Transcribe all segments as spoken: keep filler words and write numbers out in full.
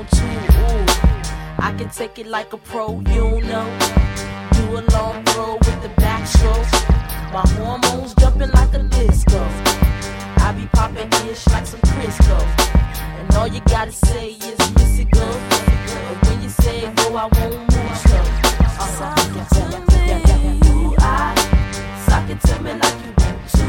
want to. Ooh, I can take it like a pro, you know. Do a long throw with the backstroke. My hormones jumping like a disco. I be popping ish like some Crisco. And all you gotta say is miss it go. And when you say go, I won't move slow. Uh-huh. Ooh, I sock it to me like you want to.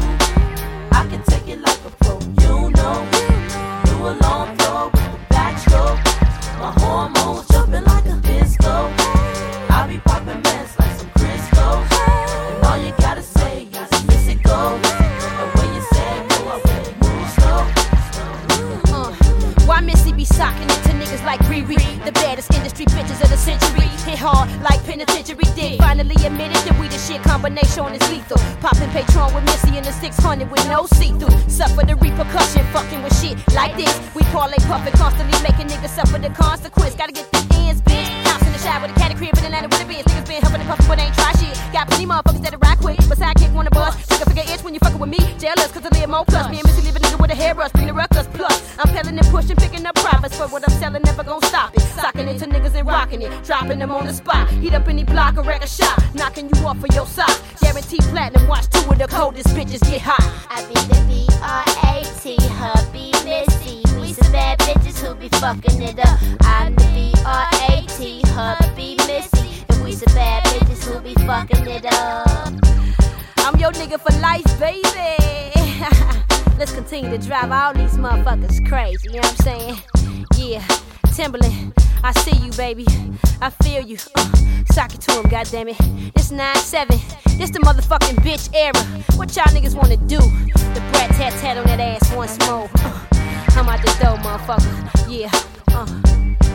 I can take it like a pro, you know. Do a long throw with the backstroke. My hormones jumping like a disco. I be popping mess like some Crisco. And all you gotta say is miss it go. And when you say go, I won't move slow. Uh, why Missy be socking it to niggas like Riri? The baddest industry bitches of the century. Hit hard like penitentiary dick. Finally admitted that we the shit, combination is lethal. Popping Patron with Missy in the six hundred with no see-through. Suffer the repercussion, fucking with shit like this. We parlay puffin', constantly making niggas suffer the consequence. Gotta get the ends, bitch. House in the shower with a cat crib in Atlanta with a bitch. Niggas been huffing and puffin' but ain't try shit. Got plenty motherfuckers that'll ride quick, but sidekick wanna bust. Figure figure itch when you fuckin' with me. Jealous cause I live more plus. Me and Missy leave a nigga with a hairbrush, bring the ruckus plus. I'm peddling and pushing, picking up profits for what I'm selling, never gon' stop it. Socking it to niggas and rocking it, dropping them on the spot. Heat up any block or wreck a shot, knocking you off of your sock. Guaranteed platinum, watch two of the coldest bitches get hot. I be the B R A T, hubby Missy. We some bad bitches who be fucking it up. I'm the B R A T, hubby Missy. And we some bad bitches who be fucking it up. I'm your nigga for life, baby. Let's continue to drive all these motherfuckers crazy, you know what I'm saying? Yeah, Timberland, I see you, baby. I feel you. Uh, sock it to him, goddammit. This nine seven, this the motherfucking bitch era. What y'all niggas wanna do? The brat tat tat on that ass once more. Uh, I'm out the door, motherfucker. Yeah, uh.